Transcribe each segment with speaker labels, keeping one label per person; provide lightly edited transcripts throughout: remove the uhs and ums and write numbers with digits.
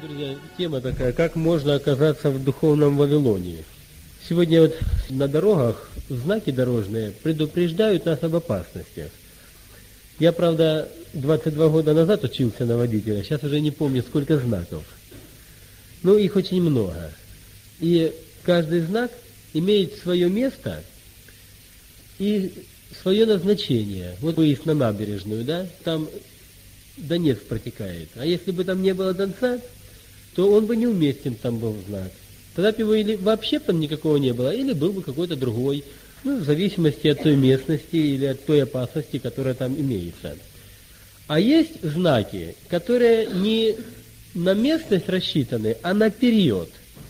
Speaker 1: Друзья, тема такая, как можно оказаться в духовном Вавилоне. Сегодня вот на дорогах знаки дорожные предупреждают нас об опасностях. Я, правда, 22 года назад учился на водителя, сейчас уже не помню, сколько знаков. Но их очень много. И каждый знак имеет свое место и свое назначение. Вот выезд на набережную, да, там Донец протекает. А если бы там не было Донца, то он бы неуместен там был знак. Тогда бы его или вообще там никакого не было, или был бы какой-то другой, в зависимости от той местности или от той опасности, которая там имеется. А есть знаки, которые не на местность рассчитаны, а на период.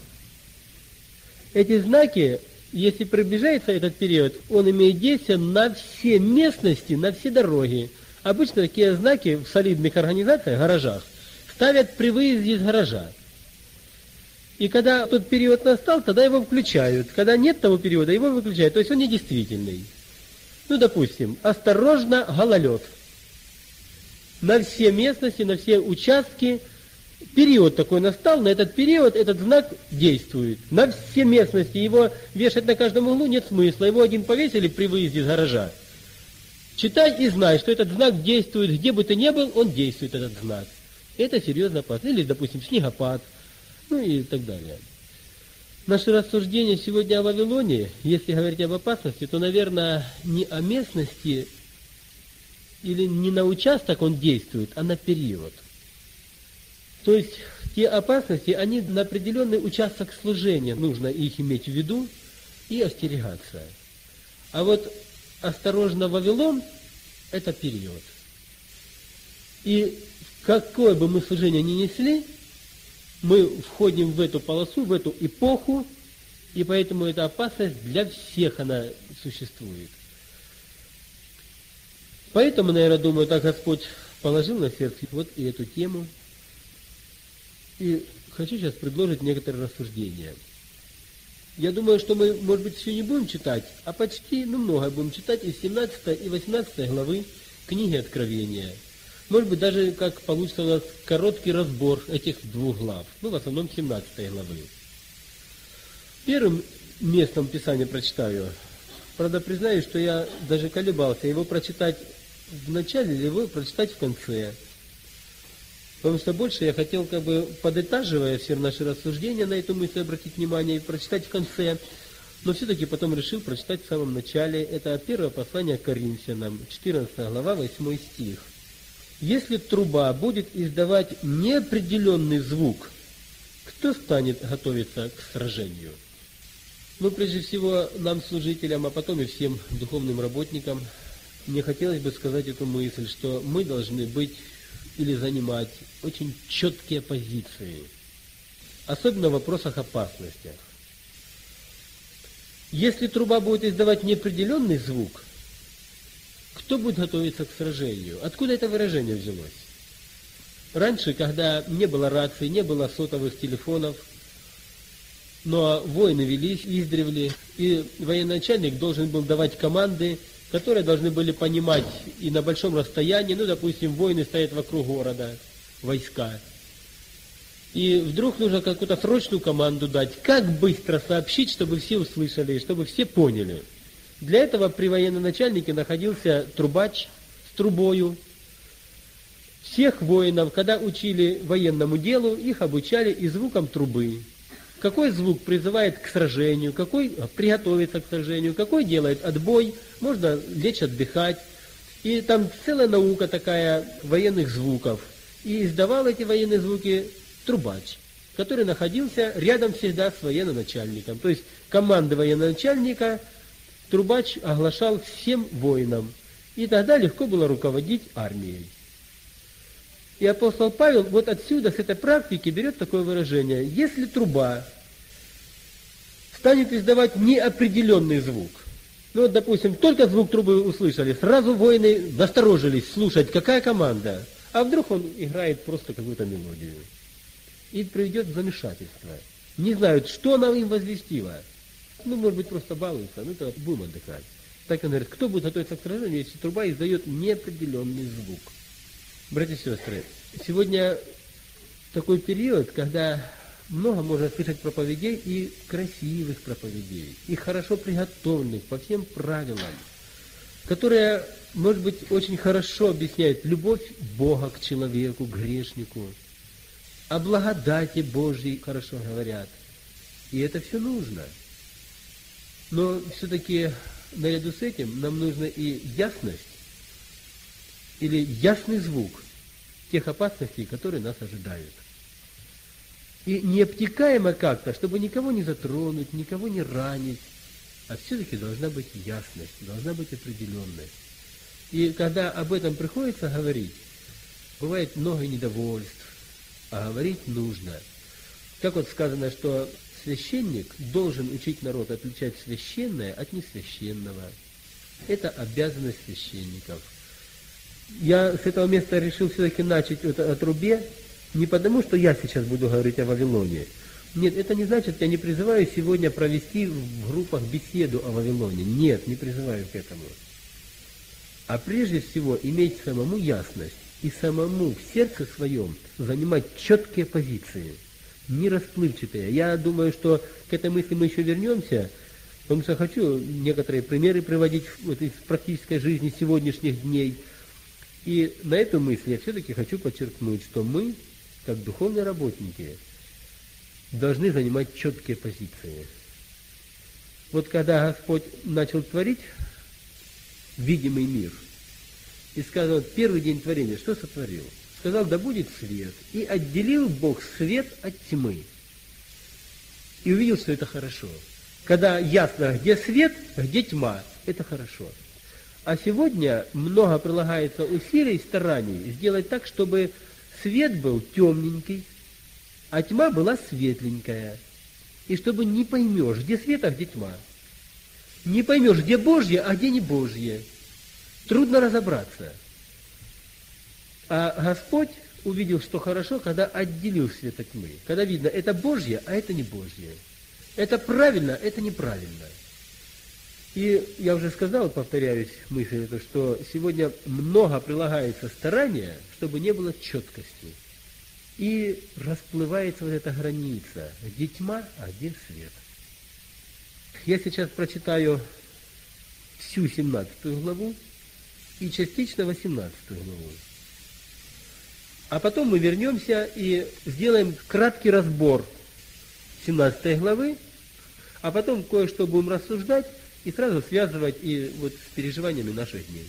Speaker 1: Эти знаки, если приближается этот период, он имеет действие на все местности, на все дороги. Обычно такие знаки в солидных организациях, гаражах, ставят при выезде из гаража. И когда тот период настал, тогда его включают. Когда нет того периода, его выключают. То есть он недействительный. Допустим, осторожно, гололед. На все местности, на все участки период такой настал, на этот период этот знак действует. На все местности его вешать на каждом углу нет смысла. Его один повесили при выезде из гаража. Читай и знай, что этот знак действует, где бы ты ни был, он действует, этот знак. Это серьезно опасно. Или, допустим, снегопад, и так далее. Наши рассуждения сегодня о Вавилоне, если говорить об опасности, то, наверное, не о местности или не на участок он действует, а на период. То есть те опасности, они на определенный участок служения, нужно их иметь в виду и остерегаться. А вот осторожно, Вавилон – это период. И какое бы мы служение ни несли, мы входим в эту полосу, в эту эпоху, и поэтому эта опасность для всех она существует. Поэтому, наверное, думаю, так Господь положил на сердце вот и эту тему. И хочу сейчас предложить некоторые рассуждения. Я думаю, что мы, может быть, все не будем читать, а почти, многое будем читать из 17 и 18 главы книги Откровения. Может быть, даже как получится у нас короткий разбор этих двух глав. В основном 17 главы. Первым местом Писания прочитаю. Правда, признаюсь, что я даже колебался, его прочитать в начале или его прочитать в конце. Потому что больше я хотел, подытаживая все наши рассуждения на эту мысль, обратить внимание и прочитать в конце. Но все-таки потом решил прочитать в самом начале. Это первое послание к Коринфянам, 14 глава, 8 стих. Если труба будет издавать неопределенный звук, кто станет готовиться к сражению? Прежде всего, нам, служителям, а потом и всем духовным работникам, мне хотелось бы сказать эту мысль, что мы должны быть или занимать очень четкие позиции, особенно в вопросах опасностях. Если труба будет издавать неопределенный звук, кто будет готовиться к сражению? Откуда это выражение взялось? Раньше, когда не было рации, не было сотовых телефонов, но войны велись издревле, и военачальник должен был давать команды, которые должны были понимать и на большом расстоянии, допустим, воины стоят вокруг города, войска. И вдруг нужно какую-то срочную команду дать, как быстро сообщить, чтобы все услышали, чтобы все поняли. Для этого при военачальнике находился трубач с трубою. Всех воинов, когда учили военному делу, их обучали и звуком трубы. Какой звук призывает к сражению, какой приготовиться к сражению, какой делает отбой, можно лечь отдыхать. И там целая наука такая военных звуков. И издавал эти военные звуки трубач, который находился рядом всегда с военачальником. То есть команды военачальника трубач оглашал всем воинам. И тогда легко было руководить армией. И апостол Павел вот отсюда, с этой практики, берет такое выражение. Если труба станет издавать неопределенный звук, допустим, только звук трубы услышали, сразу воины насторожились слушать, какая команда, а вдруг он играет просто какую-то мелодию. И приведет в замешательство. Не знают, что она им возвестила. Может быть, просто балуются, то будем отдыхать. Так он говорит, кто будет готовиться к сражению, если труба издает неопределенный звук? Братья и сестры, сегодня такой период, когда много можно слышать проповедей, и красивых проповедей, и хорошо приготовленных по всем правилам, которые, может быть, очень хорошо объясняют любовь Бога к человеку, к грешнику, о благодати Божьей хорошо говорят. И это все нужно. Но все-таки наряду с этим нам нужна и ясность, или ясный звук тех опасностей, которые нас ожидают. И не обтекаемо как-то, чтобы никого не затронуть, никого не ранить, а все-таки должна быть ясность, должна быть определенность. И когда об этом приходится говорить, бывает много недовольств, а говорить нужно. Как вот сказано, что священник должен учить народ отличать священное от несвященного. Это обязанность священников. Я с этого места решил все-таки начать о трубе, не потому, что я сейчас буду говорить о Вавилоне. Нет, это не значит, я не призываю сегодня провести в группах беседу о Вавилоне. Нет, не призываю к этому. А прежде всего иметь самому ясность и самому в сердце своем занимать четкие позиции, не расплывчатые. Я думаю, что к этой мысли мы еще вернемся, потому что хочу некоторые примеры приводить из практической жизни сегодняшних дней. И на эту мысль я все-таки хочу подчеркнуть, что мы, как духовные работники, должны занимать четкие позиции. Вот когда Господь начал творить видимый мир, и сказал, первый день творения, что сотворил? Сказал, да будет свет. И отделил Бог свет от тьмы. И увидел, что это хорошо. Когда ясно, где свет, где тьма, это хорошо. А сегодня много прилагается усилий и стараний сделать так, чтобы свет был темненький, а тьма была светленькая. И чтобы не поймешь, где свет, а где тьма. Не поймешь, где Божье, а где не Божье. Трудно разобраться. А Господь увидел, что хорошо, когда отделил свет от тьмы. Когда видно, это Божье, а это не Божье. Это правильно, это неправильно. И я уже сказал, повторяюсь, мысль эту, что сегодня много прилагается старания, чтобы не было четкости. И расплывается вот эта граница, где тьма, а где свет. Я сейчас прочитаю всю 17 главу и частично 18 главу. А потом мы вернемся и сделаем краткий разбор 17 главы, а потом кое-что будем рассуждать и сразу связывать и вот с переживаниями наших дней.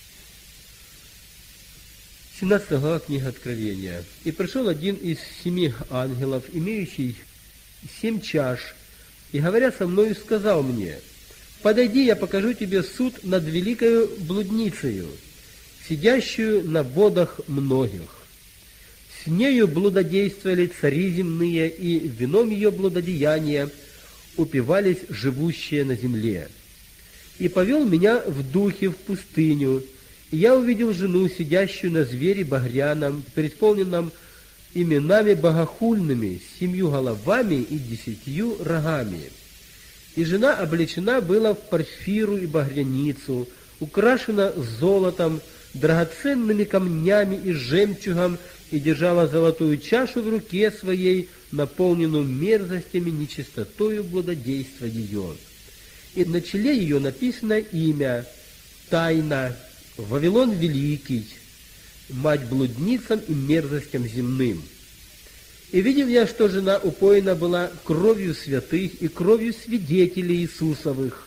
Speaker 1: 17 глава книга Откровения. «И пришел один из 7 ангелов, имеющий 7 чаш, и, говоря со мною, сказал мне, подойди, я покажу тебе суд над великою блудницею, сидящую на водах многих. С нею блудодействовали цари земные, и вином ее блудодеяния упивались живущие на земле. И повел меня в духе в пустыню, и я увидел жену, сидящую на звере багряном, преисполненном именами богохульными, 7 головами и 10 рогами. И жена облечена была в порфиру и багряницу, украшена золотом, драгоценными камнями и жемчугом, и держала золотую чашу в руке своей, наполненную мерзостями, нечистотою блудодейства ее. И на челе ее написано имя «Тайна, Вавилон Великий, мать блудницам и мерзостям земным». И видел я, что жена упоена была кровью святых и кровью свидетелей Иисусовых.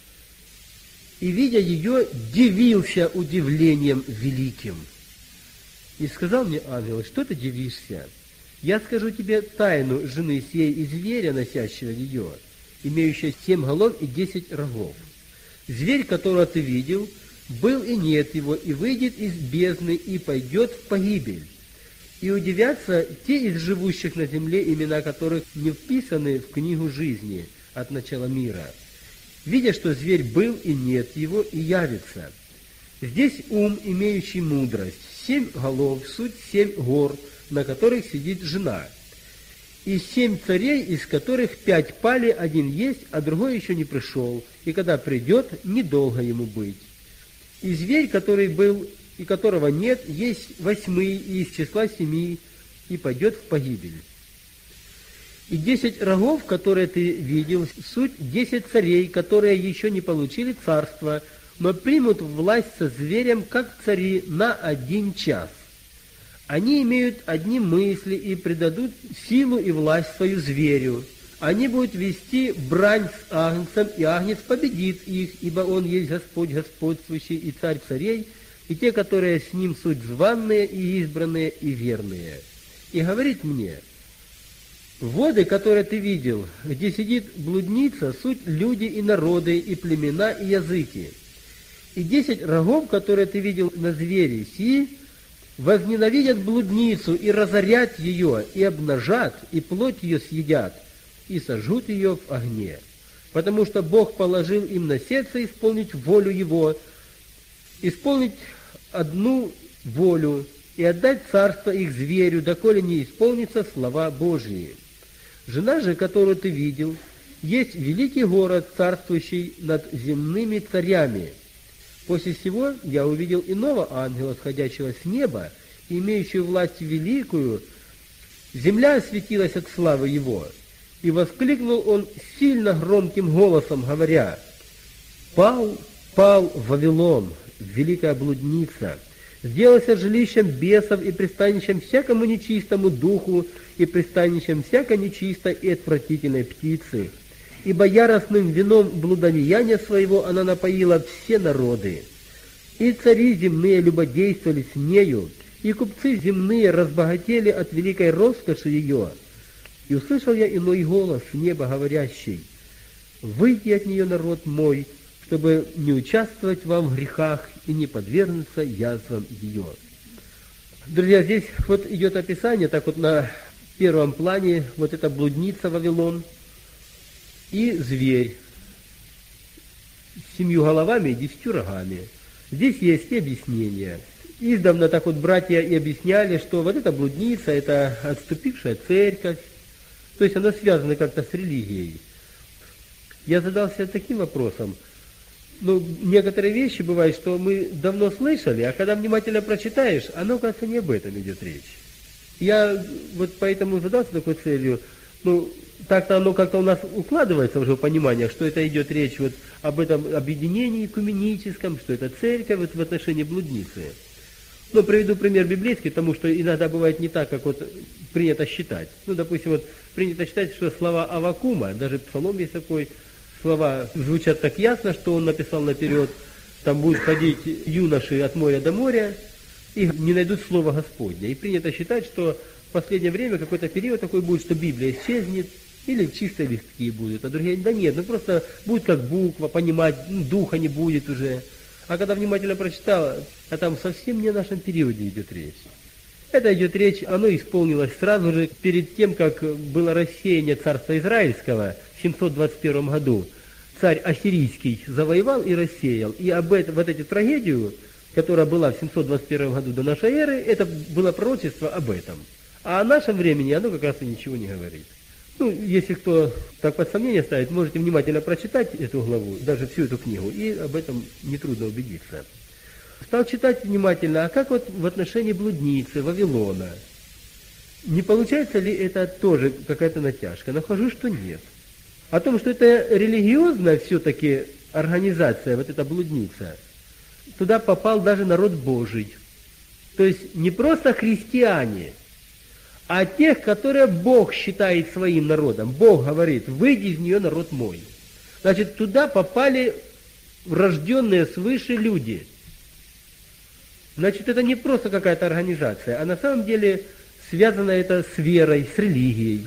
Speaker 1: И, видя ее, дивился удивлением великим. И сказал мне ангел, что ты дивишься? Я скажу тебе тайну жены сей и зверя, носящего ее, имеющего 7 голов и 10 рогов. Зверь, которого ты видел, был и нет его, и выйдет из бездны, и пойдет в погибель. И удивятся те из живущих на земле, имена которых не вписаны в книгу жизни от начала мира, видя, что зверь был и нет его, и явится. Здесь ум, имеющий мудрость, 7 голов, суть 7 гор, на которых сидит жена, и 7 царей, из которых 5 пали, один есть, а другой еще не пришел, и когда придет, недолго ему быть. И зверь, который был и которого нет, есть 8 из числа 7, и пойдет в погибель. И 10 рогов, которые ты видел, суть 10 царей, которые еще не получили царство, но примут власть со зверем, как цари, на 1 час. Они имеют одни мысли и предадут силу и власть свою зверю. Они будут вести брань с Агнцем, и Агнец победит их, ибо он есть Господь господствующий и Царь царей, и те, которые с ним суть званные и избранные и верные. И говорит мне: воды, которые ты видел, где сидит блудница, суть люди и народы, и племена, и языки. И 10 рогов, которые ты видел на звере, сии возненавидят блудницу, и разорят ее, и обнажат, и плоть ее съедят, и сожгут ее в огне. Потому что Бог положил им на сердце исполнить волю Его, исполнить одну волю, и отдать царство их зверю, доколе не исполнится слова Божьи. Жена же, которую ты видел, есть великий город, царствующий над земными царями. После сего я увидел иного ангела, сходящего с неба, имеющего власть великую. Земля осветилась от славы его. И воскликнул он сильно громким голосом, говоря: «Пал, пал Вавилон, великая блудница, сделался жилищем бесов и пристанищем всякому нечистому духу и пристанищем всякой нечистой и отвратительной птицы. Ибо яростным вином блудодеяния своего она напоила все народы. И цари земные любодействовали с нею, и купцы земные разбогатели от великой роскоши ее. И услышал я иной голос с неба, говорящий: выйди от нее, народ мой, чтобы не участвовать вам в грехах и не подвергнуться язвам ее». Друзья, здесь вот идет описание, так вот на первом плане, вот эта блудница Вавилон и зверь с 7 головами и 10 рогами. Здесь есть и объяснение. Издавна так вот братья и объясняли, что вот эта блудница, это отступившая церковь, то есть она связана как-то с религией. Я задался таким вопросом. Некоторые вещи бывают, что мы давно слышали, а когда внимательно прочитаешь, оно, кажется, не об этом идет речь. Я вот поэтому задался такой целью, так-то оно как-то у нас укладывается уже в понимание, что это идет речь вот об этом объединении экуменическом, что это церковь вот в отношении блудницы. Приведу пример библейский, потому что иногда бывает не так, как вот принято считать. Допустим, вот принято считать, что слова Аввакума, даже псалом есть такой, слова звучат так ясно, что он написал наперед: там будут ходить юноши от моря до моря, и не найдут слова Господня. И принято считать, что в последнее время какой-то период такой будет, что Библия исчезнет, или чисто листки будут. А другие: да нет, просто будет как буква, понимать, духа не будет уже. А когда внимательно прочитал, а там совсем не о нашем периоде идет речь. Это идет речь, оно исполнилось сразу же перед тем, как было рассеяние царства Израильского в 721 году. Царь Ассирийский завоевал и рассеял. И вот эту трагедию, которая была в 721 году до нашей эры, это было пророчество об этом. А о нашем времени оно как раз и ничего не говорит. Если кто так под сомнение ставит, можете внимательно прочитать эту главу, даже всю эту книгу, и об этом нетрудно убедиться. Стал читать внимательно, а как вот в отношении блудницы, Вавилона? Не получается ли это тоже какая-то натяжка? Нахожу, что нет. О том, что это религиозная все-таки организация, вот эта блудница, туда попал даже народ Божий. То есть не просто христиане, а тех, которые Бог считает своим народом. Бог говорит: выйди из нее, народ мой. Значит, туда попали рожденные свыше люди. Значит, это не просто какая-то организация, а на самом деле связано это с верой, с религией.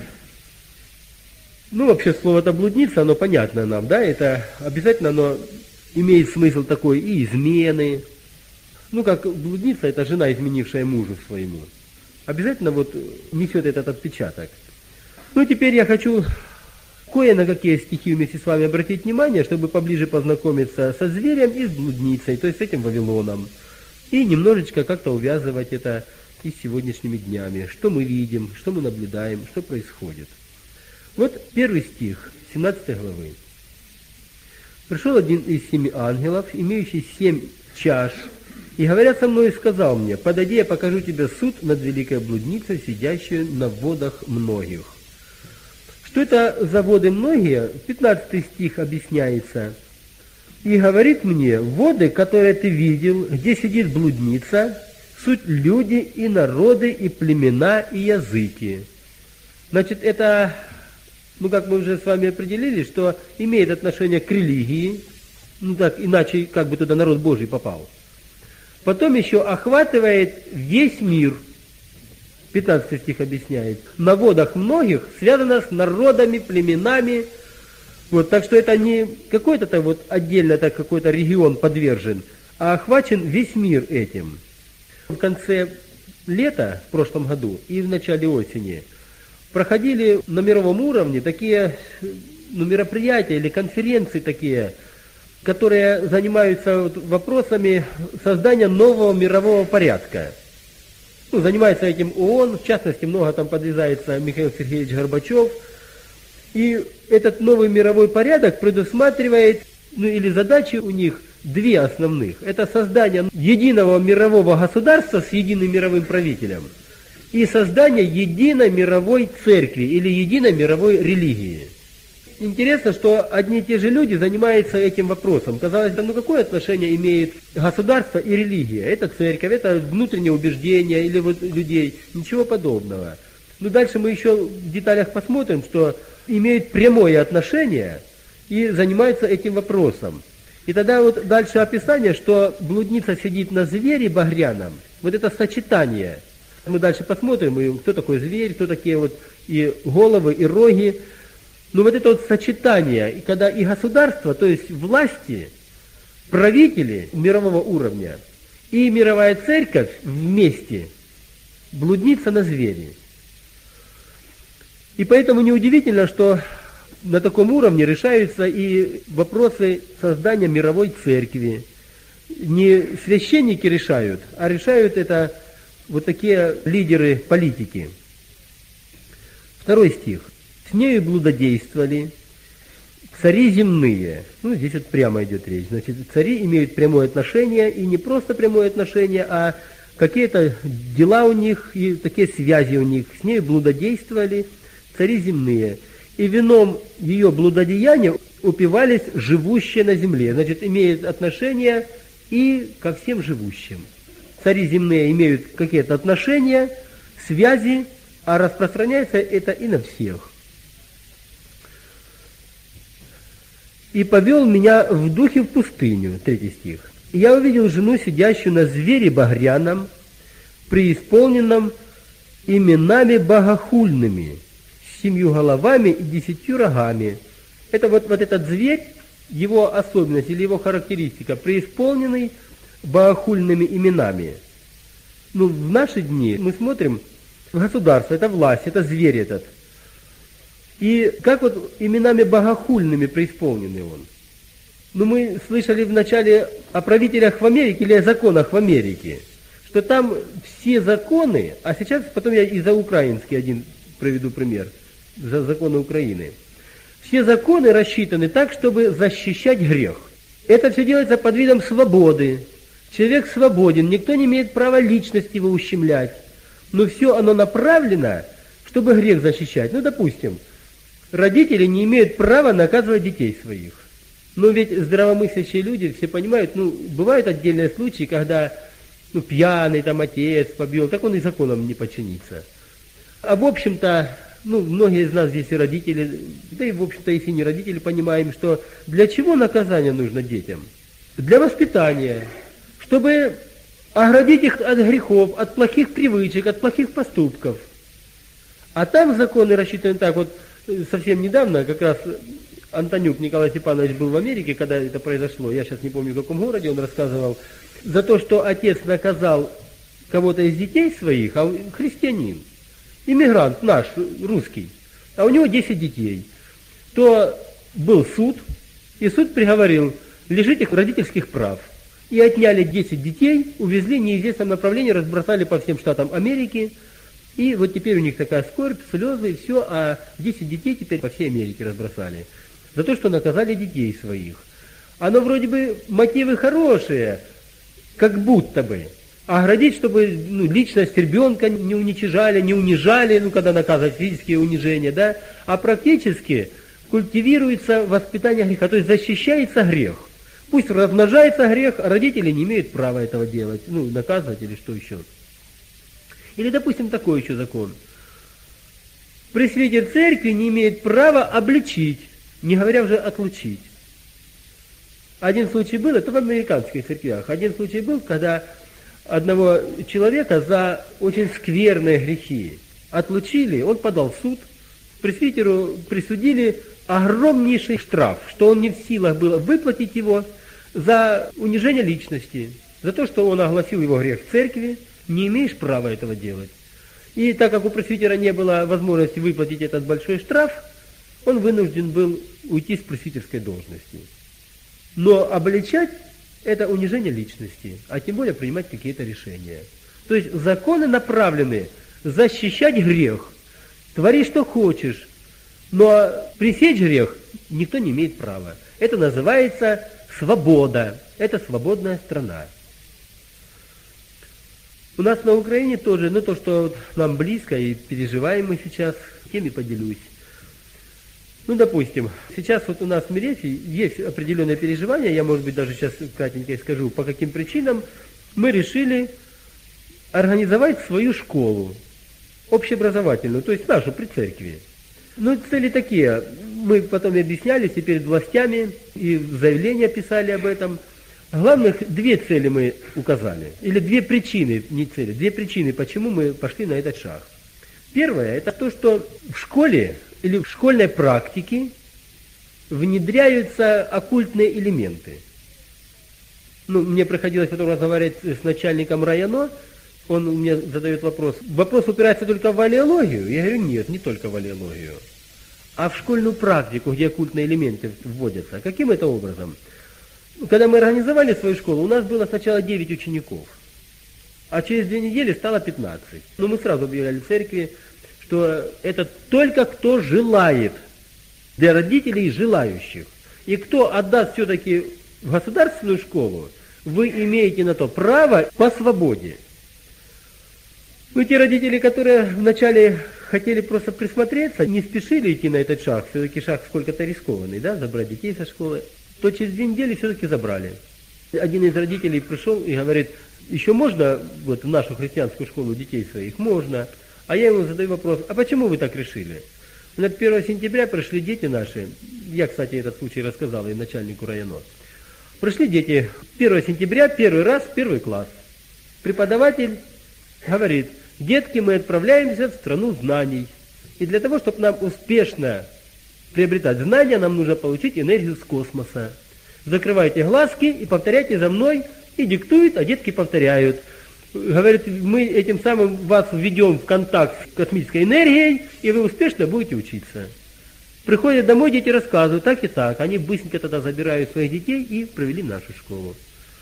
Speaker 1: Вообще слово-то блудница, оно понятно нам, да, это обязательно оно имеет смысл такой и измены. Как блудница, это жена, изменившая мужу своему. Обязательно вот несет этот отпечаток. Теперь я хочу кое на какие стихи вместе с вами обратить внимание, чтобы поближе познакомиться со зверем и с блудницей, то есть с этим Вавилоном. И немножечко как-то увязывать это и с сегодняшними днями. Что мы видим, что мы наблюдаем, что происходит. Вот первый стих 17 главы. «Пришел один из 7 ангелов, имеющий 7 чаш, И, говоря со мной, сказал мне: подойди, я покажу тебе суд над великой блудницей, сидящей на водах многих. Что это за воды многие? 15 стих объясняется. И говорит мне: воды, которые ты видел, где сидит блудница, суть люди и народы, и племена, и языки. Значит, это, как мы уже с вами определили, что имеет отношение к религии, так, иначе как бы туда народ Божий попал. Потом еще охватывает весь мир. 15 стих объясняет. На водах многих связано с народами, племенами. Вот, так что это не какой-то вот отдельно так какой-то регион подвержен, а охвачен весь мир этим. В конце лета в прошлом году и в начале осени проходили на мировом уровне такие мероприятия или конференции такие, которые занимаются вопросами создания нового мирового порядка. Занимается этим ООН, в частности, много там подвязается Михаил Сергеевич Горбачев. И этот новый мировой порядок предусматривает, или задачи у них две основных. Это создание единого мирового государства с единым мировым правителем и создание единой мировой церкви или единой мировой религии. Интересно, что одни и те же люди занимаются этим вопросом. Казалось бы, какое отношение имеет государство и религия? Это церковь, это внутреннее убеждение или вот людей. Ничего подобного. Но дальше мы еще в деталях посмотрим, что имеют прямое отношение и занимаются этим вопросом. И тогда вот дальше описание, что блудница сидит на звере багряном. Вот это сочетание. Мы дальше посмотрим, кто такой зверь, кто такие вот и головы, и роги. Но вот это вот сочетание, когда и государство, то есть власти, правители мирового уровня, и мировая церковь вместе, блудница на звере. И поэтому неудивительно, что на таком уровне решаются и вопросы создания мировой церкви. Не священники решают, а решают это вот такие лидеры политики. 2 стих. «С нею блудодействовали цари земные». Здесь вот прямо идет речь. Значит, цари имеют прямое отношение, и не просто прямое отношение, а какие-то дела у них, и такие связи у них. «С нею блудодействовали цари земные, и вином ее блудодеяния упивались живущие на земле». Значит, имеет отношение и ко всем живущим. Цари земные имеют какие-то отношения, связи, а распространяется это и на всех. «И повел меня в духе в пустыню», 3 стих. «И я увидел жену, сидящую на звере багряном, преисполненном именами богохульными, с 7 головами и 10 рогами». Это вот этот зверь, его особенность или его характеристика, преисполненный богохульными именами. В наши дни мы смотрим, государство, это власть, это зверь этот. И как вот именами богохульными преисполненный он? Мы слышали вначале о правителях в Америке или о законах в Америке, что там все законы, а сейчас потом я и за украинский один приведу пример, за законы Украины. Все законы рассчитаны так, чтобы защищать грех. Это все делается под видом свободы. Человек свободен, никто не имеет права личности его ущемлять. Но все оно направлено, чтобы грех защищать. Допустим, родители не имеют права наказывать детей своих. Но ведь здравомыслящие люди все понимают, бывают отдельные случаи, когда пьяный отец побил, так он и законом не подчинится. А в общем-то, многие из нас здесь и родители, да и в общем-то если не родители, понимаем, что для чего наказание нужно детям? Для воспитания, чтобы оградить их от грехов, от плохих привычек, от плохих поступков. А там законы рассчитаны так, вот совсем недавно, как раз Антонюк Николай Степанович был в Америке, когда это произошло, я сейчас не помню, в каком городе он рассказывал, за то, что отец наказал кого-то из детей своих, а христианин, иммигрант наш, русский, а у него 10 детей, то был суд, и суд приговорил лишить их родительских прав. И отняли 10 детей, увезли в неизвестном направлении, разбросали по всем штатам Америки. И вот теперь у них такая скорбь, слезы, и все, а 10 детей теперь по всей Америке разбросали. За то, что наказали детей своих. Оно вроде бы мотивы хорошие, как будто бы оградить, чтобы личность ребенка не уничижали, не унижали, когда наказывают физические унижения, да, а практически культивируется воспитание греха, то есть защищается грех. Пусть размножается грех, а родители не имеют права этого делать, наказывать или что еще. Или, допустим, такой еще закон. Пресвитер церкви не имеет права обличить, не говоря уже отлучить. Один случай был, это в американских церквях, один случай был, когда одного человека за очень скверные грехи отлучили, он подал в суд, пресвитеру присудили огромнейший штраф, что он не в силах был выплатить его за унижение личности, за то, что он огласил его грех в церкви, не имеешь права этого делать. И так как у пресвитера не было возможности выплатить этот большой штраф, он вынужден был уйти с пресвитерской должности. Но обличать – это унижение личности, а тем более принимать какие-то решения. То есть законы направлены защищать грех. Твори, что хочешь, но пресечь грех никто не имеет права. Это называется свобода. Это свободная страна. У нас на Украине тоже, то, что нам близко и переживаем мы сейчас, тем и поделюсь. Допустим, сейчас у нас в Мерефе есть определенные переживания, я, может быть, даже сейчас кратенько скажу, по каким причинам мы решили организовать свою школу, общеобразовательную, то есть нашу при церкви. Цели такие, мы потом объяснялись и перед властями, и заявления писали об этом. Главных две цели мы указали, или две причины, не цели, две причины, почему мы пошли на этот шаг. Первое, это то, что в школе или в школьной практике внедряются оккультные элементы. Мне приходилось потом разговаривать с начальником района, он мне задает вопрос. Вопрос упирается только в аллеологию? Я говорю, нет, не только в аллеологию. А в школьную практику, где оккультные элементы вводятся. Каким это образом? Когда мы организовали свою школу, у нас было сначала 9 учеников, а через 2 недели стало 15. Мы сразу объявляли в церкви, что это только кто желает, для родителей желающих. И кто отдаст все-таки в государственную школу, вы имеете на то право по свободе. Те родители, которые вначале хотели просто присмотреться, не спешили идти на этот шаг, все-таки шаг сколько-то рискованный, забрать детей со школы, то через 2 недели все-таки забрали. Один из родителей пришел и говорит, еще можно в нашу христианскую школу детей своих? Можно. А я ему задаю вопрос, а почему вы так решили? 1 сентября пришли дети наши, я, кстати, этот случай рассказал и начальнику района. Пришли дети 1 сентября, первый раз, 1 класс. Преподаватель говорит, детки, мы отправляемся в страну знаний. И для того, чтобы нам успешно приобретать знания, нам нужно получить энергию с космоса. Закрывайте глазки и повторяйте за мной, и диктуют, а детки повторяют. Говорит, мы этим самым вас введем в контакт с космической энергией, и вы успешно будете учиться. Приходят домой, дети рассказывают, так и так. Они быстренько тогда забирают своих детей и провели в нашу школу.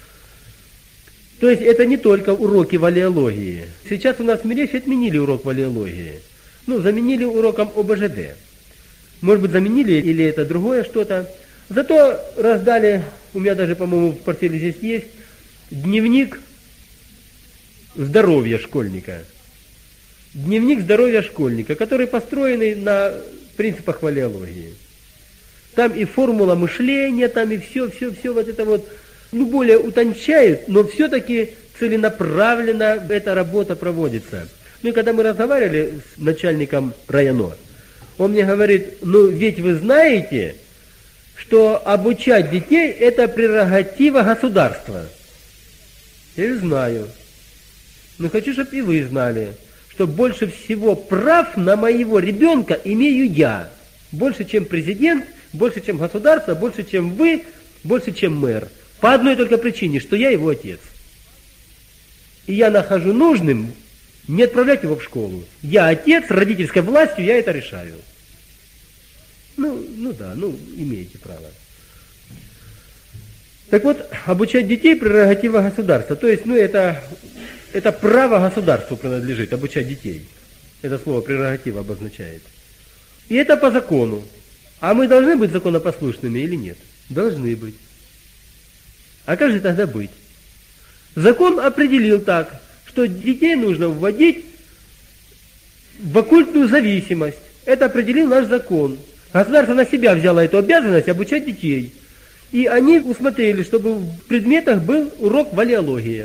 Speaker 1: То есть это не только уроки валеологии. Сейчас у нас в Мерефе отменили урок валеологии. Заменили уроком ОБЖД. Может быть, заменили, или это другое что-то. Зато раздали, у меня даже, по-моему, в портфеле здесь есть, дневник здоровья школьника. Дневник здоровья школьника, который построенный на принципах валеологии. Там и формула мышления, там и все вот это более утончают, но все-таки целенаправленно эта работа проводится. И когда мы разговаривали с начальником района, он мне говорит, ведь вы знаете, что обучать детей – это прерогатива государства. Я говорю, знаю. Но хочу, чтобы и вы знали, что больше всего прав на моего ребенка имею я. Больше, чем президент, больше, чем государство, больше, чем вы, больше, чем мэр. По одной только причине, что я его отец. И я нахожу нужным не отправлять его в школу. Я отец, родительской властью я это решаю. Имеете право. Так вот, обучать детей прерогатива государства. То есть, это право государству принадлежит, обучать детей. Это слово прерогатива обозначает. И это по закону. А мы должны быть законопослушными или нет? Должны быть. А как же тогда быть? Закон определил так, что детей нужно вводить в оккультную зависимость. Это определил наш закон. Государство на себя взяло эту обязанность обучать детей. И они усмотрели, чтобы в предметах был урок валеология.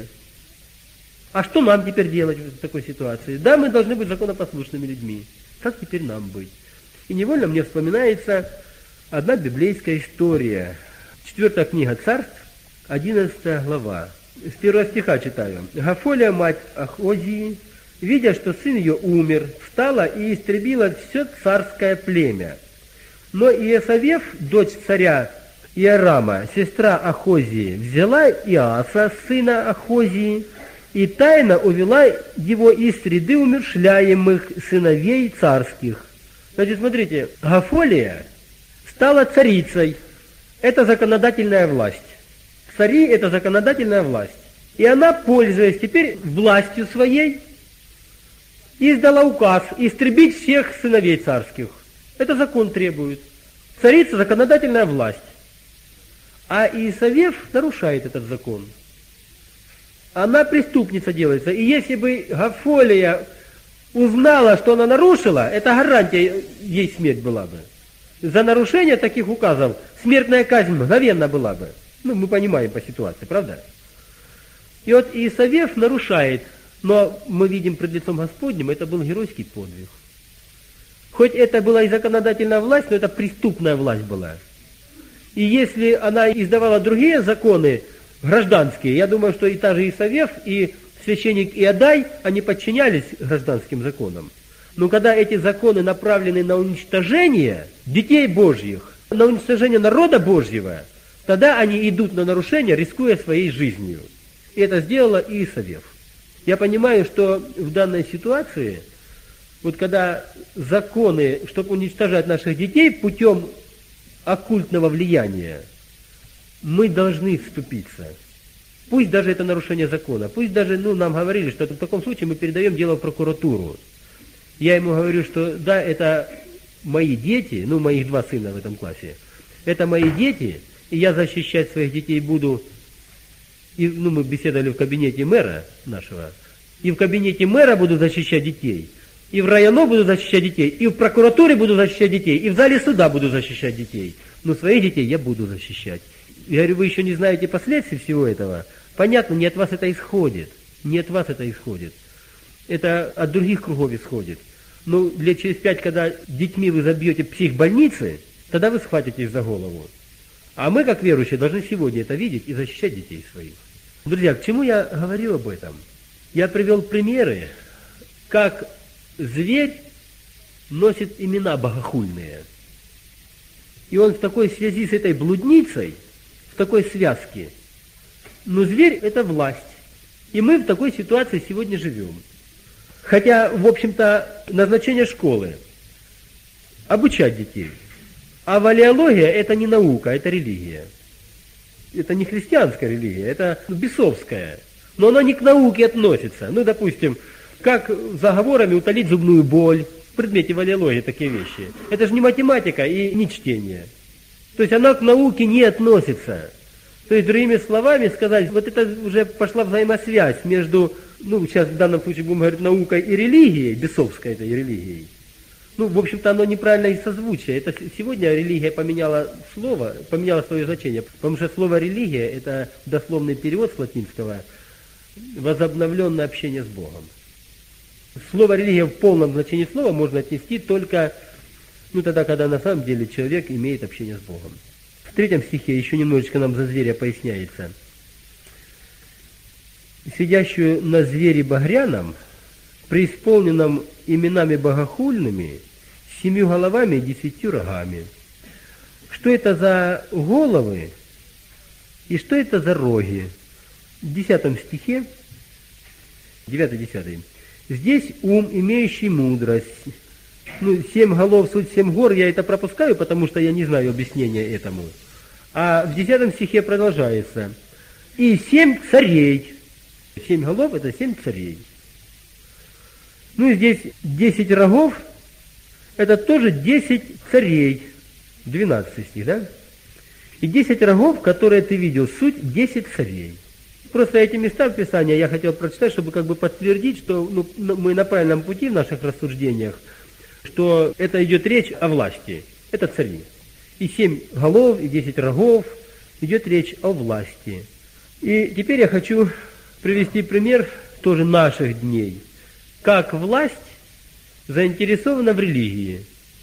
Speaker 1: А что нам теперь делать в такой ситуации? Да, мы должны быть законопослушными людьми. Как теперь нам быть? И невольно мне вспоминается одна библейская история. 4 книга Царств, 11 глава. С 1 стиха читаю. «Гафолия, мать Ахозии, видя, что сын ее умер, встала и истребила все царское племя. Но Иесавев, дочь царя Иорама, сестра Ахозии, взяла Иаса, сына Ахозии, и тайно увела его из среды умершляемых сыновей царских». Значит, смотрите, Гафолия стала царицей. Это законодательная власть. Цари – это законодательная власть. И она, пользуясь теперь властью своей, издала указ истребить всех сыновей царских. Это закон требует. Царица – законодательная власть. А Иисавев нарушает этот закон. Она преступница делается. И если бы Гафолия узнала, что она нарушила, это гарантия, ей смерть была бы. За нарушение таких указов смертная казнь мгновенно была бы. Ну, мы понимаем по ситуации, правда? И вот Иисавев нарушает, но мы видим пред лицом Господним, это был геройский подвиг. Хоть это была и законодательная власть, но это преступная власть была. И если она издавала другие законы, гражданские, я думаю, что и та же Иисавев, и священник Иодай, они подчинялись гражданским законам. Но когда эти законы направлены на уничтожение детей Божьих, на уничтожение народа Божьего, тогда они идут на нарушение, рискуя своей жизнью. И это сделала Иисавев. Я понимаю, что в данной ситуации, вот когда законы, чтобы уничтожать наших детей путем оккультного влияния, мы должны вступиться. Пусть даже это нарушение закона, пусть даже, нам говорили, что в таком случае мы передаем дело в прокуратуру. Я ему говорю, что да, это мои дети, моих 2 сына в этом классе, это мои дети, и я защищать своих детей буду. И, мы беседовали в кабинете мэра нашего, и в кабинете мэра буду защищать детей, и в районо буду защищать детей, и в прокуратуре буду защищать детей, и в зале суда буду защищать детей. Но своих детей я буду защищать. Я говорю, вы еще не знаете последствий всего этого. Понятно, не от вас это исходит. Не от вас это исходит. Это от других кругов исходит. Но лет через 5, когда детьми вы забьете психбольницы, тогда вы схватитесь за голову. А мы, как верующие, должны сегодня это видеть и защищать детей своих. Друзья, к чему я говорю об этом? Я привел примеры, как зверь носит имена богохульные. И он в такой связи с этой блудницей, в такой связке. Но зверь – это власть. И мы в такой ситуации сегодня живем. Хотя, в общем-то, назначение школы – обучать детей. А валеология – это не наука, это религия. Это не христианская религия, это бесовская. Но она не к науке относится. Допустим, как заговорами утолить зубную боль. В предмете валеологии такие вещи. Это же не математика и не чтение. То есть она к науке не относится. То есть, другими словами сказать, вот это уже пошла взаимосвязь между, сейчас в данном случае будем говорить, наукой и религией, бесовской этой религией. В общем-то, оно неправильно и созвучие. Это сегодня религия поменяла свое значение. Потому что слово «религия» – это дословный перевод с латинского «возобновленное общение с Богом». Слово «религия» в полном значении слова можно отнести только тогда, когда на самом деле человек имеет общение с Богом. В 3 стихе еще немножечко нам за зверя поясняется. «Сидящую на звере багряном, преисполненном именами богохульными, 7 головами и 10 рогами». Что это за головы и что это за роги? В 10 стихе, 9-10. «Здесь ум, имеющий мудрость». 7 голов, суть 7 гор, я это пропускаю, потому что я не знаю объяснения этому. А в 10 стихе продолжается. «И 7 царей». 7 голов – это 7 царей. Здесь 10 рогов – это тоже 10 царей. 12 стих, да? И 10 рогов, которые ты видел, суть 10 царей. просто эти места в Писании я хотел прочитать, чтобы как бы подтвердить, что мы на правильном пути в наших рассуждениях, что это идет речь о власти. Это цари. И 7 голов, и 10 рогов. Идет речь о власти. И теперь я хочу привести пример тоже наших дней. Как власть заинтересована в религии.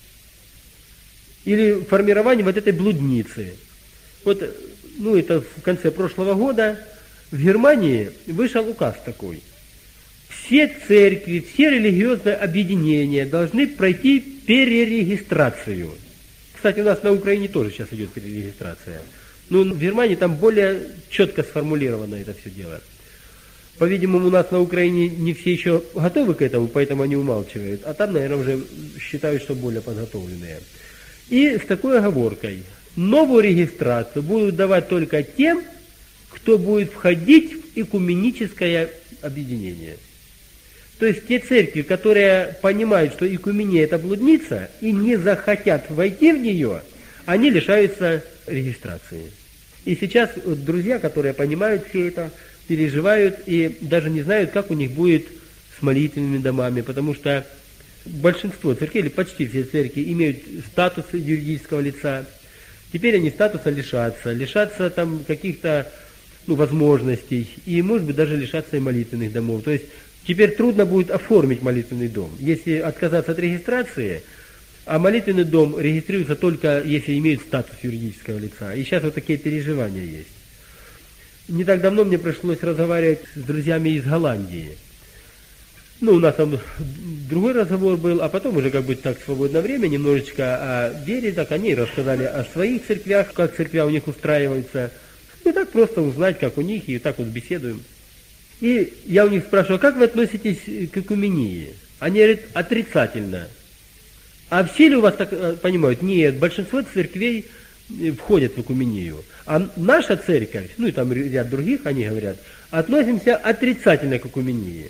Speaker 1: Или в формировании вот этой блудницы. Вот, это в конце прошлого года в Германии вышел указ такой. Все церкви, все религиозные объединения должны пройти перерегистрацию. Кстати, у нас на Украине тоже сейчас идет перерегистрация. Но в Германии там более четко сформулировано это все дело. По-видимому, у нас на Украине не все еще готовы к этому, поэтому они умалчивают. А там, наверное, уже считают, что более подготовленные. И с такой оговоркой. Новую регистрацию будут давать только тем, кто будет входить в экуменическое объединение. То есть те церкви, которые понимают, что экумения это блудница, и не захотят войти в нее, они лишаются регистрации. И сейчас друзья, которые понимают все это, переживают и даже не знают, как у них будет с молитвенными домами, потому что большинство церквей, или почти все церкви, имеют статус юридического лица. Теперь они статуса лишатся там каких-то возможностей, и, может быть, даже лишатся и молитвенных домов. То есть теперь трудно будет оформить молитвенный дом. Если отказаться от регистрации, а молитвенный дом регистрируется только, если имеют статус юридического лица. И сейчас вот такие переживания есть. Не так давно мне пришлось разговаривать с друзьями из Голландии. У нас там другой разговор был, а потом уже как бы так в свободное время немножечко о вере, так они рассказали о своих церквях, как церквя у них устраивается. И так просто узнать, как у них, и так вот беседуем. И я у них спрашиваю, как вы относитесь к экумении? Они говорят, отрицательно. А все ли у вас так понимают? Нет, большинство церквей входят в экумению. А наша церковь, и там ряд других, они говорят, относимся отрицательно к экумении.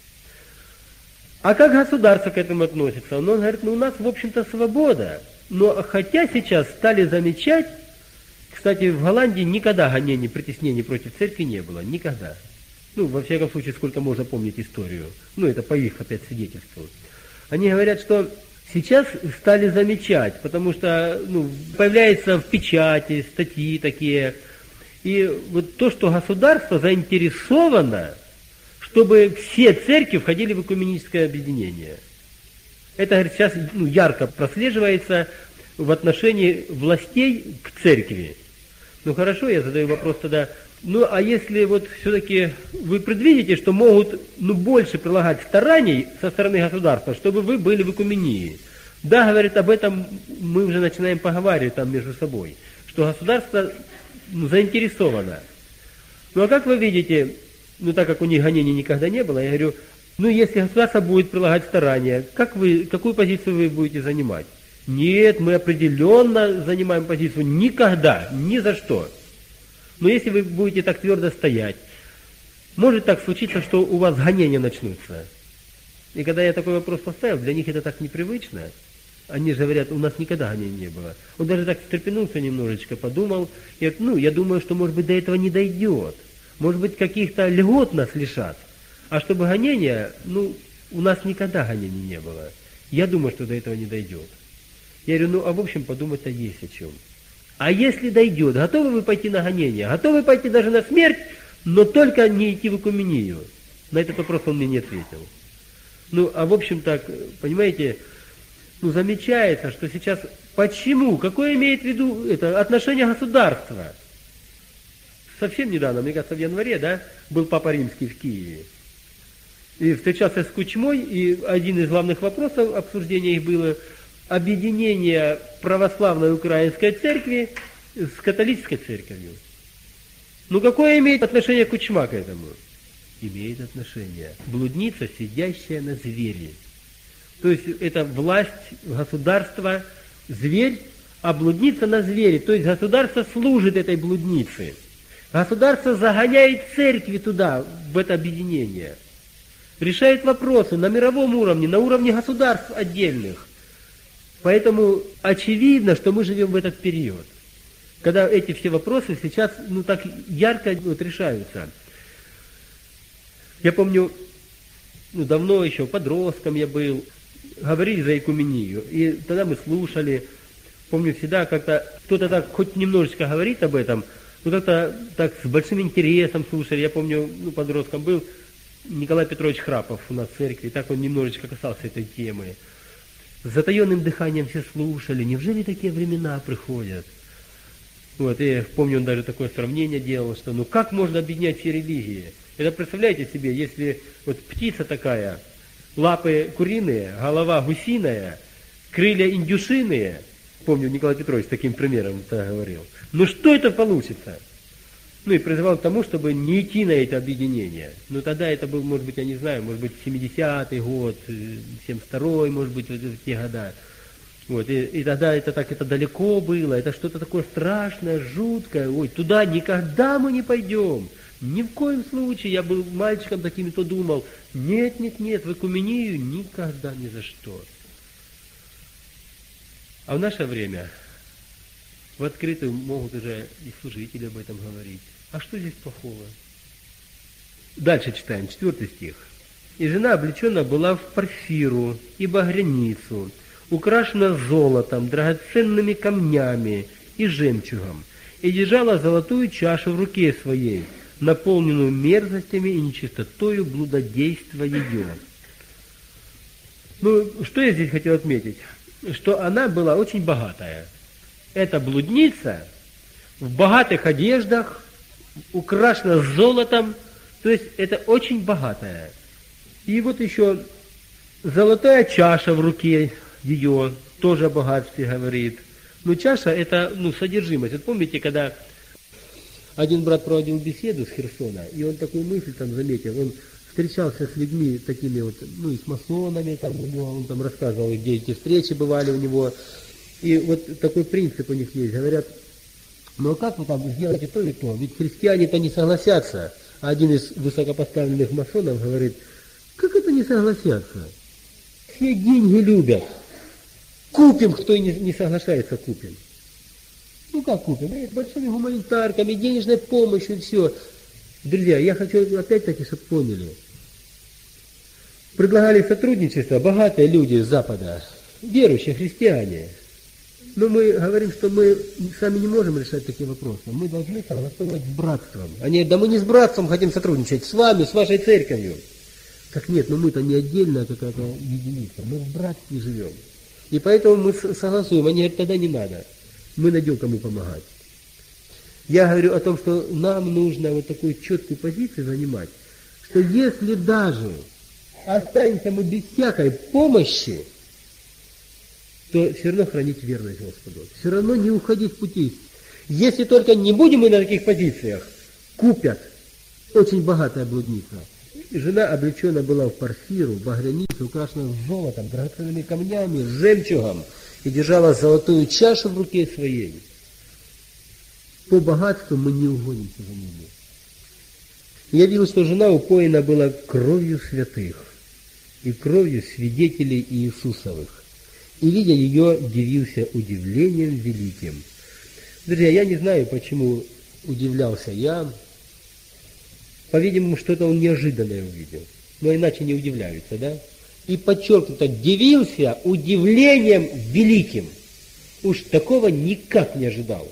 Speaker 1: А как государство к этому относится? Он говорит, у нас, в общем-то, свобода. Но хотя сейчас стали замечать, кстати, в Голландии никогда гонений, притеснений против церкви не было. Никогда. Во всяком случае, сколько можно помнить историю. Это по их опять свидетельству. Они говорят, что сейчас стали замечать, потому что появляются в печати статьи такие. И вот то, что государство заинтересовано, чтобы все церкви входили в экуменическое объединение. Это, говорит, сейчас ярко прослеживается в отношении властей к церкви. Хорошо, я задаю вопрос тогда, а если вот все-таки вы предвидите, что могут больше прилагать стараний со стороны государства, чтобы вы были в экумении? Да, говорит, об этом мы уже начинаем поговаривать там между собой, что государство заинтересовано. А как вы видите, так как у них гонений никогда не было, я говорю, если государство будет прилагать старания, какую позицию вы будете занимать? Нет, мы определенно занимаем позицию никогда, ни за что. Но если вы будете так твердо стоять, может так случиться, что у вас гонения начнутся. И когда я такой вопрос поставил, для них это так непривычно. Они же говорят, у нас никогда гонений не было. Он даже так встрепенулся немножечко, подумал, и я думаю, что, может быть, до этого не дойдет. Может быть, каких-то льгот нас лишат. А чтобы гонения, у нас никогда гонений не было. Я думаю, что до этого не дойдет. Я говорю, в общем, подумать-то есть о чем. А если дойдет, готовы вы пойти на гонения? Готовы пойти даже на смерть, но только не идти в экумению? На этот вопрос он мне не ответил. В общем так, понимаете, замечается, что сейчас, почему, какое имеет в виду это отношение государства? Совсем недавно, мне кажется, в январе, был Папа Римский в Киеве. И встречался с Кучмой, и один из главных вопросов обсуждения их было объединение православной украинской церкви с католической церковью. Какое имеет отношение Кучма к этому? Имеет отношение. Блудница, сидящая на звере. То есть это власть государства, зверь, а блудница на звере. То есть государство служит этой блуднице. Государство загоняет церкви туда, в это объединение. Решает вопросы на мировом уровне, на уровне государств отдельных. Поэтому очевидно, что мы живем в этот период, когда эти все вопросы сейчас так ярко решаются. Я помню, давно еще, подростком я был, говорили за экумению, и тогда мы слушали. Помню, всегда как-то кто-то так хоть немножечко говорит об этом, как-то так с большим интересом слушали. Я помню, подростком был, Николай Петрович Храпов у нас в церкви, и так он немножечко касался этой темы. С затаенным дыханием все слушали, неужели такие времена приходят? И помню, он даже такое сравнение делал, что как можно объединять все религии? Это представляете себе, если птица такая, лапы куриные, голова гусиная, крылья индюшиные, помню, Николай Петрович таким примером говорил. Что это получится? И призывал к тому, чтобы не идти на это объединение. Тогда это был, может быть, я не знаю, может быть, 70-й год, 72-й, может быть, те года. И тогда это далеко было, это что-то такое страшное, жуткое. Туда никогда мы не пойдем. Ни в коем случае. Я был мальчиком таким, то думал, нет, в экумению никогда, ни за что. А в наше время в открытую могут уже и служители об этом говорить. А что здесь плохого? Дальше читаем, 4 стих. «И жена облечена была в парфиру и багряницу, украшена золотом, драгоценными камнями и жемчугом, и держала золотую чашу в руке своей, наполненную мерзостями и нечистотою блудодейства ее». Что я здесь хотел отметить? Что она была очень богатая. Эта блудница в богатых одеждах, украшена золотом, то есть это очень богатая. И еще золотая чаша в руке ее, тоже о богатстве говорит. Чаша это содержимость. Помните, когда один брат проводил беседу с Херсона, и он такую мысль заметил, он встречался с людьми такими и с масонами, он там рассказывал, где эти встречи бывали у него. И такой принцип у них есть. Говорят, как вы там сделаете то и то? Ведь христиане-то не согласятся. А один из высокопоставленных масонов говорит, как это не согласятся? Все деньги любят. Купим, кто не соглашается, купим. Как купим? Большими гуманитарками, денежной помощью, все. Друзья, я хочу опять-таки, чтобы поняли. Предлагали сотрудничество богатые люди с Запада, верующие христиане. Но мы говорим, что мы сами не можем решать такие вопросы. Мы должны согласовывать с братством. Они, да мы не с братством хотим сотрудничать, с вами, с вашей церковью. Так нет, мы-то не отдельная какая-то единица, мы в братстве живем. И поэтому мы согласуем. Они говорят, тогда не надо. Мы найдем, кому помогать. Я говорю о том, что нам нужно такую четкую позицию занимать, что если даже останемся мы без всякой помощи, то все равно хранить верность Господу. Все равно не уходить в пути. Если только не будем мы на таких позициях, купят очень богатая блудница. Жена облечена была в парфиру, багряницу, украшена золотом, драгоценными камнями, жемчугом, и держала золотую чашу в руке своей. По богатству мы не угонимся за ними. Я видел, что жена упоена была кровью святых и кровью свидетелей Иисусовых. И, видя ее, дивился удивлением великим. Друзья, я не знаю, почему удивлялся я. По-видимому, что-то он неожиданное увидел. Но иначе не удивляются, да? И подчеркнуто, дивился удивлением великим. Уж такого никак не ожидал.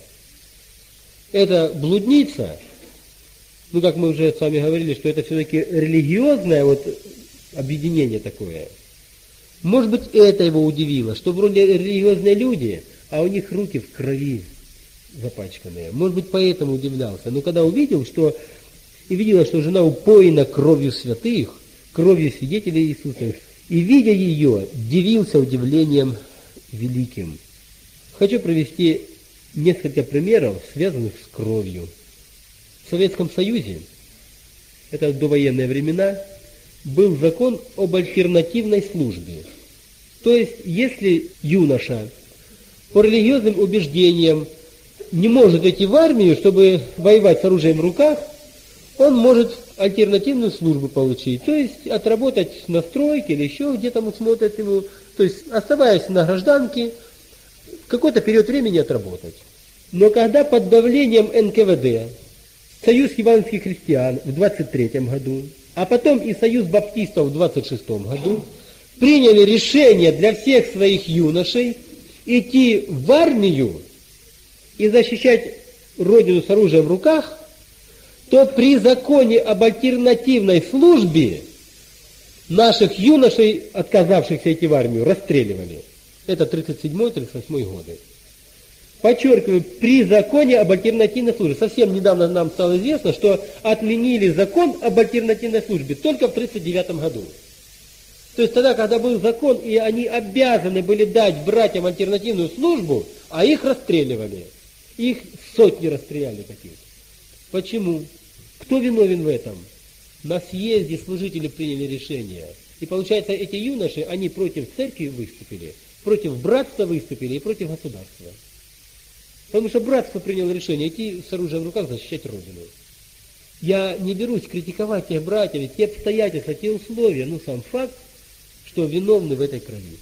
Speaker 1: Эта блудница, как мы уже с вами говорили, что это все-таки религиозное объединение такое. Может быть, это его удивило, что вроде религиозные люди, а у них руки в крови запачканные. Может быть, поэтому удивлялся. Но когда увидел, и видела, что жена упоена кровью святых, кровью свидетелей Иисуса, и, видя ее, дивился удивлением великим. Хочу привести несколько примеров, связанных с кровью. В Советском Союзе, это довоенные времена, был закон об альтернативной службе. То есть, если юноша по религиозным убеждениям не может идти в армию, чтобы воевать с оружием в руках, он может альтернативную службу получить. То есть, отработать на стройке или еще где-то смотрят ему. То есть, оставаясь на гражданке, какой-то период времени отработать. Но когда под давлением НКВД Союз евангельских христиан в 23 году а потом и Союз баптистов в 26 году приняли решение для всех своих юношей идти в армию и защищать Родину с оружием в руках, то при законе об альтернативной службе наших юношей, отказавшихся идти в армию, расстреливали. Это 37-38 годы. Подчеркиваю, при законе об альтернативной службе. Совсем недавно нам стало известно, что отменили закон об альтернативной службе только в 1939 году. То есть тогда, когда был закон, и они обязаны были дать братьям альтернативную службу, а их расстреливали. Их сотни расстреляли каких-то. Почему? Кто виновен в этом? На съезде служители приняли решение. И получается, эти юноши, они против церкви выступили, против братства выступили и против государства. Потому что братство приняло решение идти с оружием в руках защищать Родину. Я не берусь критиковать тех братьев, те обстоятельства, те условия, но сам факт, что виновны в этой крови.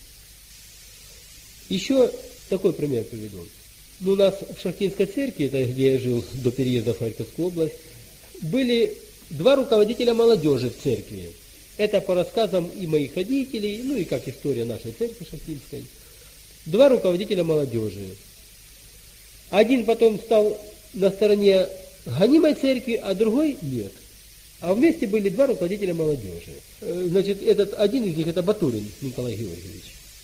Speaker 1: Еще такой пример приведу. У нас в Шахтинской церкви, это где я жил до переезда в Харьковскую область, были два руководителя молодежи в церкви. Это по рассказам и моих родителей, ну и как история нашей церкви Шахтинской. Два руководителя молодежи. Один потом стал на стороне гонимой церкви, а другой нет. А вместе были два руководителя молодежи. Значит, один из них это Батурин Николай Георгиевич.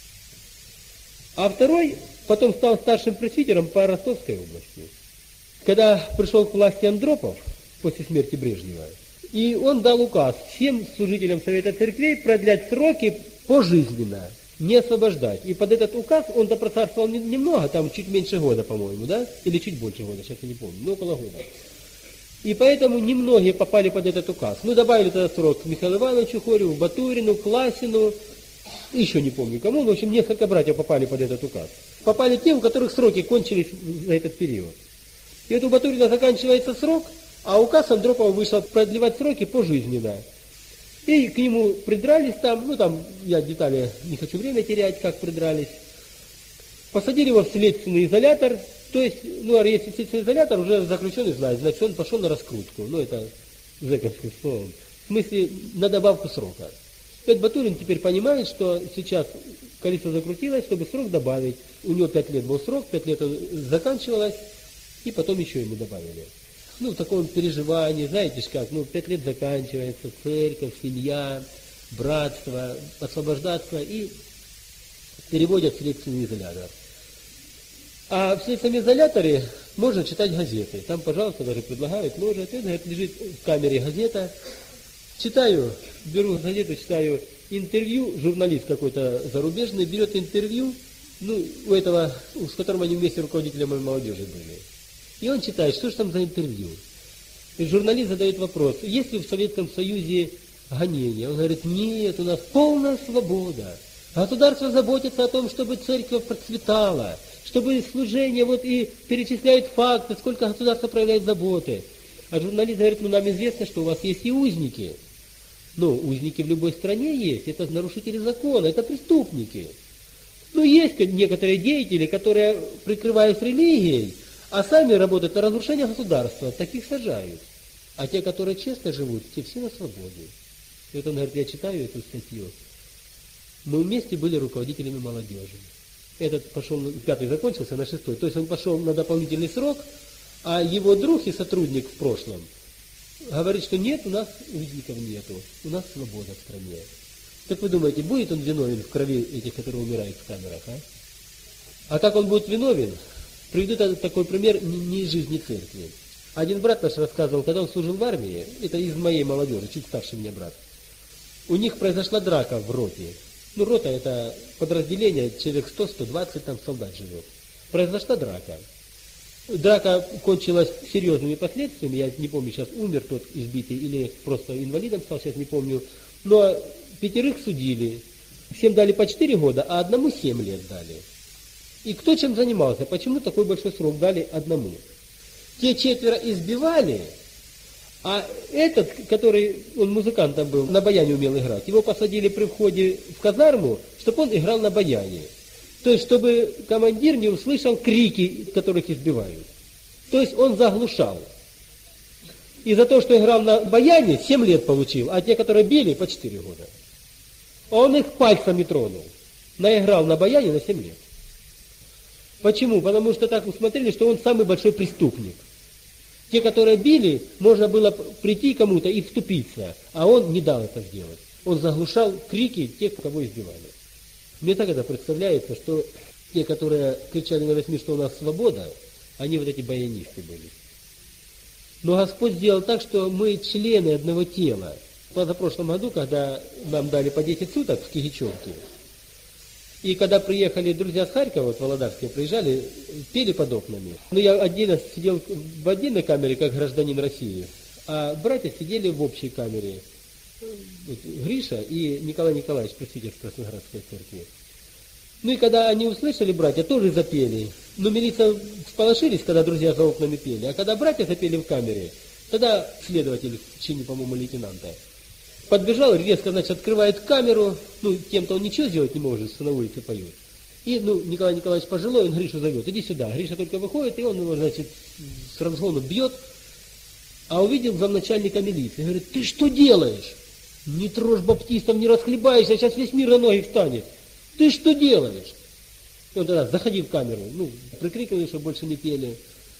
Speaker 1: А второй потом стал старшим пресвитером по Ростовской области. Когда пришел к власти Андропов после смерти Брежнева, и он дал указ всем служителям Совета Церквей продлять сроки пожизненно, не освобождать. И под этот указ он допроцарствовал немного, там чуть меньше года, по-моему, да? Или чуть больше года, сейчас я не помню, но около года. И поэтому немногие попали под этот указ. Мы добавили тогда срок Михаилу Ивановичу Хореву, Батурину, Класину, еще не помню кому, но в общем несколько братьев попали под этот указ. Попали те, у которых сроки кончились за этот период. И вот у Батурина заканчивается срок, а указ Андропова вышел продлевать сроки пожизненно. И к нему придрались там, ну там я детали не хочу время терять, как придрались. Посадили его в следственный изолятор, то есть, ну, а если следственный изолятор, уже заключенный знает, значит, он пошел на раскрутку, ну, это зэковским словом, в смысле, на добавку срока. Этот Батурин теперь понимает, что сейчас колесо закрутилось, чтобы срок добавить. У него 5 лет был срок, 5 лет заканчивалось, и потом еще ему добавили. Ну, в таком переживании, знаете ж как, 5 лет заканчивается, церковь, семья, братство, освобождаться, и переводят в следственный изолятор. А в следственном изоляторе можно читать газеты. Там, пожалуйста, даже предлагают, можно. Это, говорит, лежит в камере газета. Читаю, беру газету, читаю интервью, журналист какой-то зарубежный берет интервью, у этого, с которым они вместе руководителем молодежи были. И он читает, что же там за интервью. И журналист задает вопрос, есть ли в Советском Союзе гонения? Он говорит, нет, у нас полная свобода. Государство заботится о том, чтобы церковь процветала, чтобы служение, и перечисляет факты, сколько государство проявляет заботы. А журналист говорит, нам известно, что у вас есть и узники. Узники в любой стране есть, это нарушители закона, это преступники. Есть некоторые деятели, которые, прикрываясь религией, а сами работают на разрушение государства, таких сажают. А те, которые честно живут, те все на свободе. И вот он говорит, я читаю эту статью. Мы вместе были руководителями молодежи. Этот пошел, 5-й закончился, на 6-й. То есть он пошел на дополнительный срок, а его друг и сотрудник в прошлом говорит, что нет, у нас узников нету, у нас свобода в стране. Как вы думаете, будет он виновен в крови этих, которые умирают в камерах, а? А как он будет виновен? Приведу такой пример не из жизни церкви. Один брат наш рассказывал, когда он служил в армии, это из моей молодежи, чуть старше меня брат, у них произошла драка в роте. Рота это подразделение, человек 100-120 там солдат живет. Произошла драка. Драка кончилась серьезными последствиями, я не помню, сейчас умер тот избитый или просто инвалидом стал, сейчас не помню. Но 5 судили, всем дали по 4 года, а одному 7 лет дали. И кто чем занимался? Почему такой большой срок дали одному? Те 4 избивали, а этот, который, он музыкантом был, на баяне умел играть, его посадили при входе в казарму, чтобы он играл на баяне. То есть, чтобы командир не услышал крики, которых избивают. То есть, он заглушал. И за то, что играл на баяне, 7 лет получил, а те, которые били, по 4 года. А он их пальцами тронул. Наиграл на баяне на 7 лет. Почему? Потому что так усмотрели, что он самый большой преступник. Те, которые били, можно было прийти кому-то и вступиться, а он не дал это сделать. Он заглушал крики тех, кого избивали. Мне так это представляется, что те, которые кричали на весь мир, что у нас свобода, они вот эти баянисты были. Но Господь сделал так, что мы члены одного тела. В позапрошлом году, когда нам дали по 10 суток в Кигичевке, и когда приехали друзья с Харькова, вот Володарские приезжали, пели под окнами. Но я отдельно сидел в отдельной камере, как гражданин России, а братья сидели в общей камере. Вот, Гриша и Николай Николаевич, пресвитер в Красноградской церкви. Ну и когда они услышали, братья тоже запели. Но милиция всполошились, когда друзья за окнами пели. А когда братья запели в камере, тогда следователь в чине, по-моему, лейтенанта подбежал, резко, значит, открывает камеру. Ну, тем-то он ничего сделать не может, что на улице поют. И, Николай Николаевич пожилой, он Гришу зовет, иди сюда. Гриша только выходит, и он его, значит, с разгону бьет. А увидел замначальника милиции. Говорит, ты что делаешь? Не трожь баптистов, не расхлебаешься, сейчас весь мир на ноги встанет. Ты что делаешь? И он тогда, заходи в камеру. Прикрикивали, что больше не пели.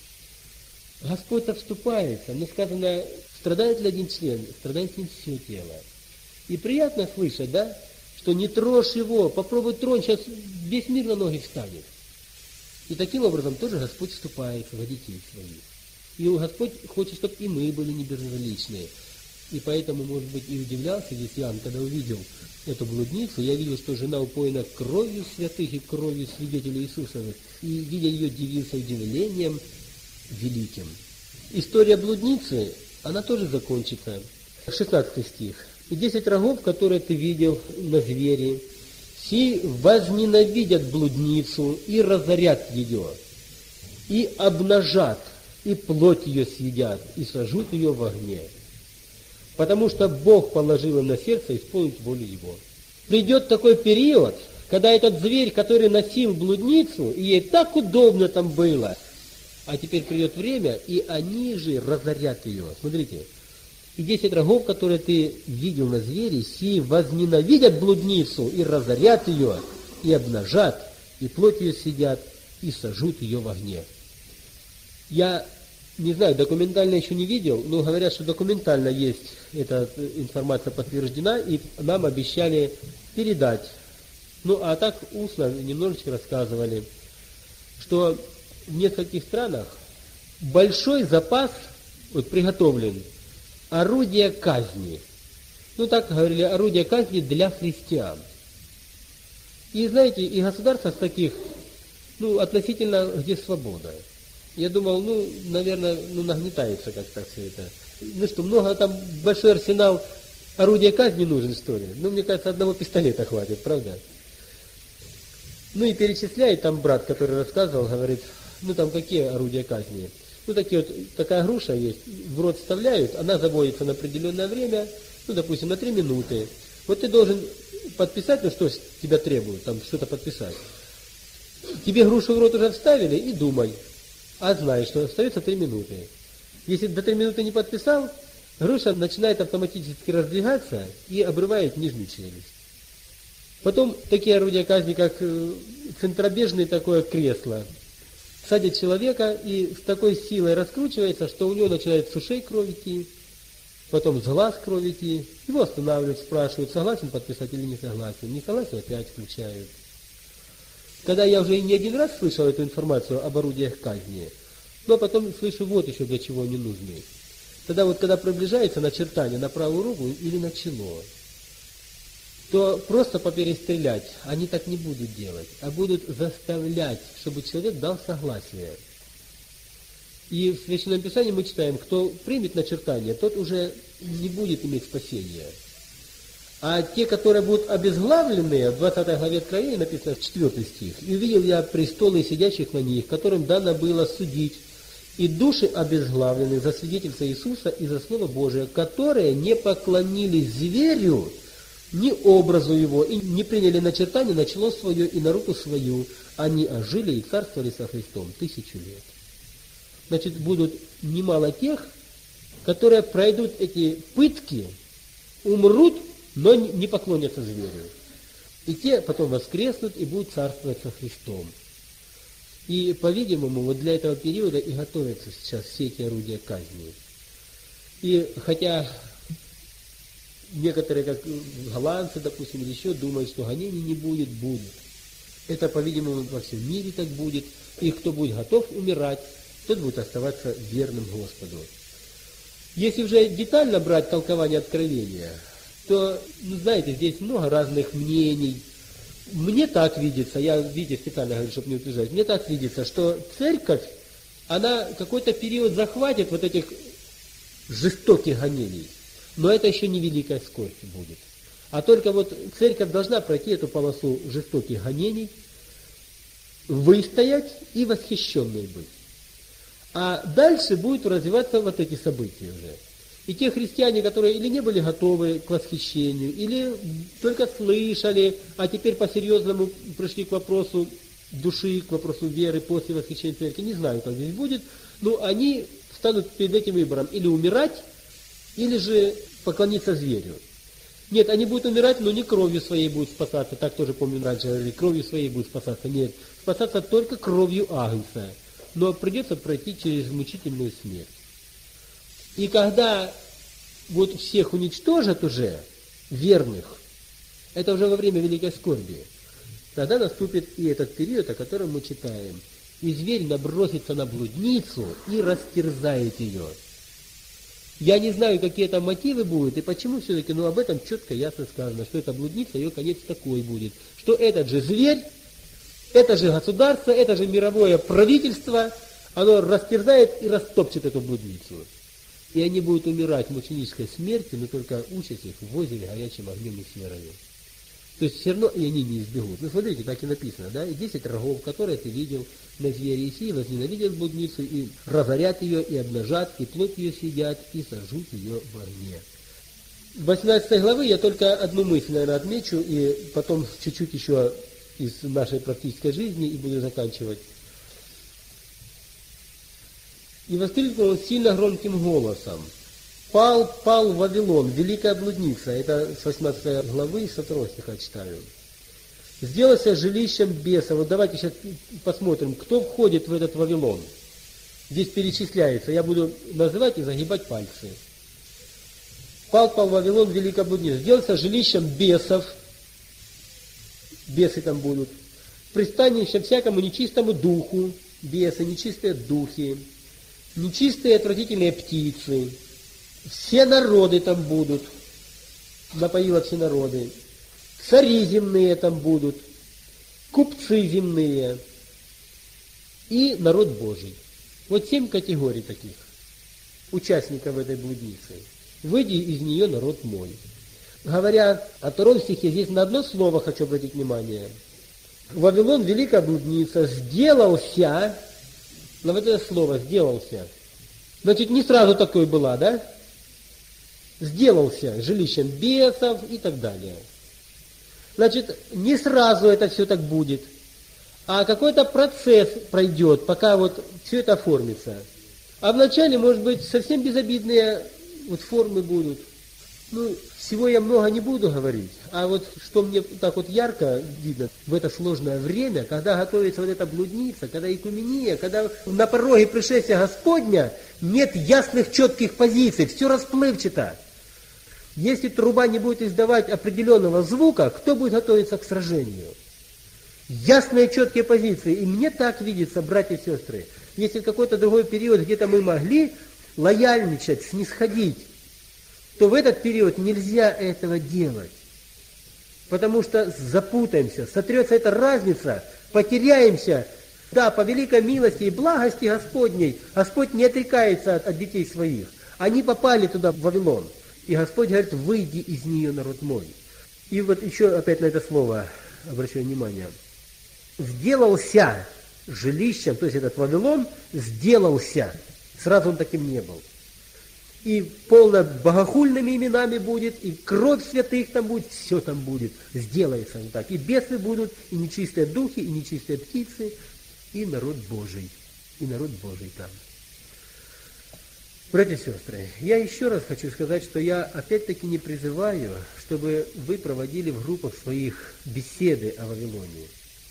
Speaker 1: Господь-то вступается. Мне сказано, страдает ли один член, страдает с ним все тело. И приятно слышать, да, что не трожь его, попробуй тронь, сейчас весь мир на ноги встанет. И таким образом тоже Господь вступается во детей своих. И Господь хочет, чтобы и мы были не безразличные. И поэтому, может быть, и удивлялся здесь Иоанн, когда увидел эту блудницу. Я видел, что жена упоена кровью святых и кровью свидетелей Иисусовых. И, видя ее, дивился удивлением великим. История блудницы, она тоже закончится. 16 стих. «И 10 рогов, которые ты видел на звере, все возненавидят блудницу и разорят ее, и обнажат, и плоть ее съедят, и сожгут ее в огне. Потому что Бог положил им на сердце исполнить волю Его». Придет такой период, когда этот зверь, который носил блудницу, и ей так удобно там было, а теперь придет время, и они же разорят ее. Смотрите. «И 10 рогов, которые ты видел на звере, сии возненавидят блудницу, и разорят ее, и обнажат, и плоть ее съедят, и сожгут ее в огне». Я не знаю, документально еще не видел, но говорят, что документально есть эта информация подтверждена, и нам обещали передать. А так устно немножечко рассказывали, что в нескольких странах большой запас приготовлен орудия казни. Так говорили, орудия казни для христиан. И знаете, и государства таких, относительно, где свобода. Я думал, наверное, нагнетается как-то все это. Много там, большой арсенал орудия казни нужен, что ли? Мне кажется, одного пистолета хватит, правда? И перечисляет там брат, который рассказывал, говорит, там какие орудия казни? Такая груша есть, в рот вставляют, она заводится на определенное время, допустим, на 3 минуты. Вот ты должен подписать, что тебя требуют, там что-то подписать. Тебе грушу в рот уже вставили, и думай. А знаешь, что остается 3 минуты. Если до 3 минуты не подписал, груша начинает автоматически раздвигаться и обрывает нижнюю челюсть. Потом такие орудия казни, как центробежное такое кресло, садят человека и с такой силой раскручивается, что у него начинает с ушей кровь идти, потом с глаз кровь идти. Его останавливают, спрашивают, согласен подписать или не согласен. Не согласен, опять включают. Когда я уже не один раз слышал эту информацию об орудиях казни, но потом слышу вот еще для чего они нужны. Тогда когда приближается начертание на правую руку или на чело, то просто поперестрелять они так не будут делать, а будут заставлять, чтобы человек дал согласие. И в Священном Писании мы читаем, кто примет начертание, тот уже не будет иметь спасения. А те, которые будут обезглавленные, в 20 главе Откровения написано 4 стих. «И увидел я престолы сидящих на них, которым дано было судить, и души обезглавленных за свидетельство Иисуса и за Слово Божие, которые не поклонились зверю, ни образу его, и не приняли начертание на чело свое и на руку свою. Они ожили и царствовали со Христом 1000 лет». Значит, будут немало тех, которые пройдут эти пытки, умрут, но не поклонятся зверю. И те потом воскреснут и будут царствовать со Христом. И, по-видимому, вот для этого периода и готовятся сейчас все эти орудия казни. И хотя некоторые, как голландцы, допустим, или еще, думают, что гонений не будет, будет. Это, по-видимому, во всем мире так будет. И кто будет готов умирать, тот будет оставаться верным Господу. Если уже детально брать толкование Откровения, то, знаете, здесь много разных мнений. Мне так видится, я, видите, специально говорю, чтобы не утверждать, мне так видится, что церковь, она какой-то период захватит вот этих жестоких гонений, но это еще не великая скорбь будет. А только вот церковь должна пройти эту полосу жестоких гонений, выстоять и восхищенной быть. А дальше будут развиваться вот эти события уже. И те христиане, которые или не были готовы к восхищению, или только слышали, а теперь по-серьезному пришли к вопросу души, к вопросу веры после восхищения церкви, не знаю, как здесь будет, но они станут перед этим выбором или умирать, или же поклониться зверю. Нет, они будут умирать, но не кровью своей будут спасаться, так тоже помню раньше говорили, кровью своей будут спасаться. Нет, спасаться только кровью Агнца, но придется пройти через мучительную смерть. И когда вот всех уничтожат уже, верных, это уже во время Великой Скорби, тогда наступит и этот период, о котором мы читаем. И зверь набросится на блудницу и растерзает ее. Я не знаю, какие там мотивы будут и почему все-таки, но об этом четко, ясно сказано, что эта блудница, ее конец такой будет. Что этот же зверь, это же государство, это же мировое правительство, оно растерзает и растопчет эту блудницу. И они будут умирать мученической смертью, но только участь их в озере горячим огнем и смирою. То есть все равно и они не избегут. Ну смотрите, так и написано, да? И 10 рогов, которые ты видел на звере, и сии возненавидят блудницу, и разорят ее, и обнажат, и плоть ее съедят, и сожгут ее в огне. В 18 главы я только одну мысль, наверное, отмечу, и потом чуть-чуть еще из нашей практической жизни, и буду заканчивать. И воскликнул он сильно громким голосом: «Пал Вавилон, великая блудница». Это с 18 главы, со 2 стиха читаю. «Сделался жилищем беса». Вот давайте сейчас посмотрим, кто входит в этот Вавилон. Здесь перечисляется. Я буду называть и загибать пальцы. «Пал Вавилон, великая блудница». Сделался жилищем бесов. Бесы там будут. Пристанищем всякому нечистому духу. Бесы, нечистые духи. Нечистые отвратительные птицы. Все народы там будут. Напоила все народы. Цари земные там будут. Купцы земные. И народ Божий. Вот 7 категорий таких. Участников этой блудницы. Выйди из нее, народ мой. Говоря о 2 стихе, здесь на одно слово хочу обратить внимание. Вавилон, великая блудница, сделался. Но вот это слово «сделался». Значит, не сразу такой была, да? Сделался жилищем бесов и так далее. Значит, не сразу это все так будет, а какой-то процесс пройдет, пока вот все это оформится. А вначале, может быть, совсем безобидные вот формы будут. Ну, всего я много не буду говорить, а вот что мне так вот ярко видно в это сложное время, когда готовится вот эта блудница, когда икумения, когда на пороге пришествия Господня нет ясных, четких позиций, все расплывчато. Если труба не будет издавать определенного звука, кто будет готовиться к сражению? Ясные, четкие позиции. И мне так видится, братья и сестры, если в какой-то другой период где-то мы могли лояльничать, снисходить, то в этот период нельзя этого делать. Потому что запутаемся, сотрется эта разница, потеряемся. Да, по великой милости и благости Господней, Господь не отрекается от детей своих. Они попали туда, в Вавилон. И Господь говорит: выйди из нее, народ мой. И вот еще опять на это слово обращаю внимание. Сделался жилищем, то есть этот Вавилон сделался. Сразу он таким не был. И полно богохульными именами будет, и кровь святых там будет, все там будет, сделается он так. И бесы будут, и нечистые духи, и нечистые птицы, и народ Божий там. Братья и сестры, я еще раз хочу сказать, что я опять-таки не призываю, чтобы вы проводили в группах своих беседы о Вавилоне.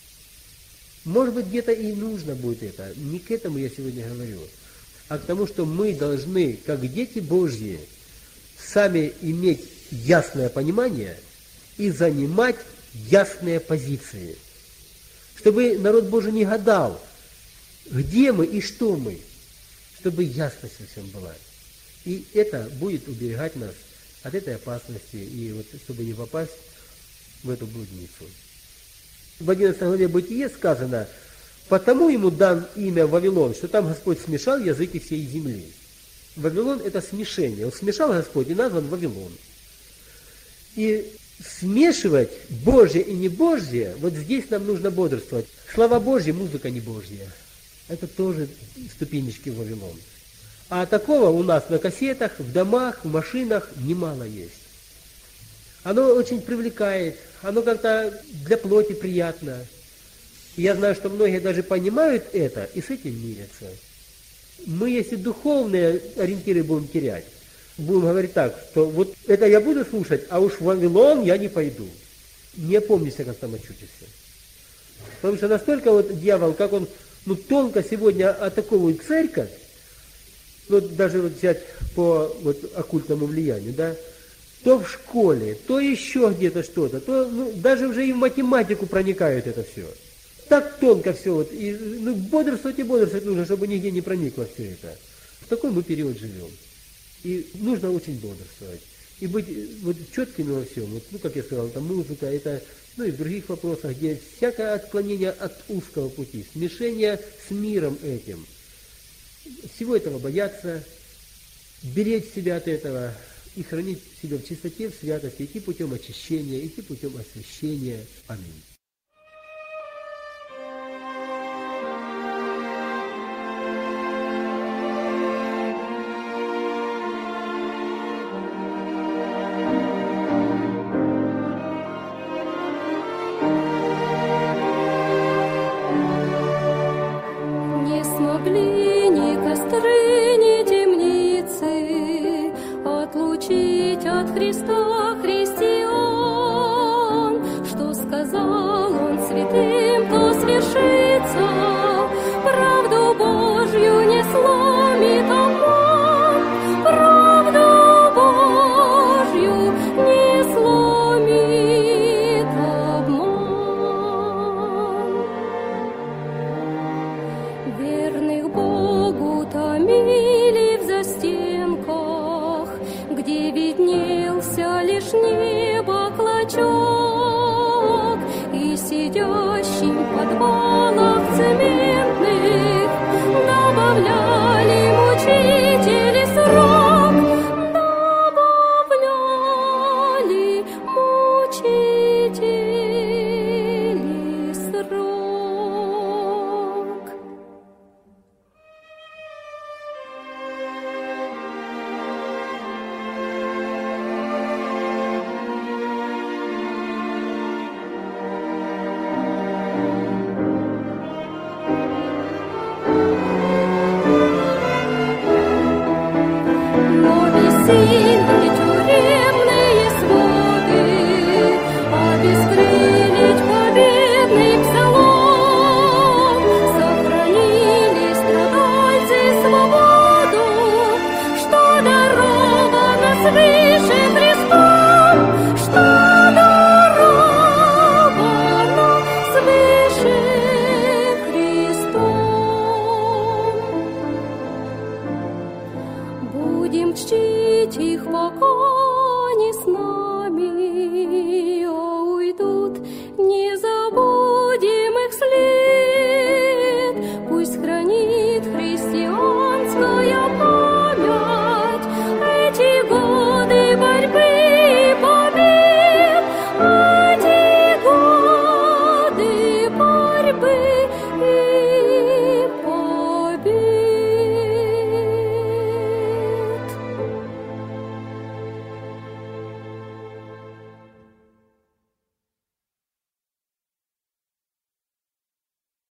Speaker 1: Может быть, где-то и нужно будет это. Не к этому я сегодня говорю, а к тому, что мы должны, как дети Божьи, сами иметь ясное понимание и занимать ясные позиции. Чтобы народ Божий не гадал, где мы и что мы, чтобы ясность во всем была. И это будет уберегать нас от этой опасности, и вот чтобы не попасть в эту блудницу. В 11 главе Бытие сказано: «Потому ему дан имя Вавилон, что там Господь смешал языки всей земли». Вавилон – это смешение. Вот смешал Господь и назван Вавилон. И смешивать Божье и не Божье, вот здесь нам нужно бодрствовать. Слова Божьи, музыка не Божья. Это тоже ступенечки в Вавилон. А такого у нас на кассетах, в домах, в машинах немало есть. Оно очень привлекает, оно как-то для плоти приятно. И я знаю, что многие даже понимают это и с этим мирятся. Мы, если духовные ориентиры будем терять, будем говорить так, что вот это я буду слушать, а уж в Вавилон я не пойду. Не опомнишься, как там очутишься. Потому что настолько вот дьявол, как он тонко сегодня атакует церковь, вот даже вот взять по вот оккультному влиянию, да, то в школе, то еще где-то что-то, то даже уже и в математику проникает это все. Так тонко все, вот, и бодрствовать и бодрствовать нужно, чтобы нигде не проникло все это. В такой мы период живем. И нужно очень бодрствовать. И быть вот четкими во всем. Вот, как я сказал, это музыка, это, и в других вопросах, где всякое отклонение от узкого пути, смешение с миром этим. Всего этого бояться, беречь себя от этого и хранить себя в чистоте, в святости, идти путем очищения, идти путем освящения. Аминь.
Speaker 2: Христа христиан, что сказал Он святым, то свершится, правду Божью не сломит обман, правду Божью не сломит обман. Верных Богу томили в застенках, где виднелся лишь небо клочок, и сидящим в подвалах цементных добавляли мучители срок, добавляли мучители срок. Сильные тюремные своды обескрылить победный псалом, сохранили страдальцы свободу, что дарована свыше Христом, что дарована свыше Христом. Будем чтить их, пока не с нами, а уйдут не за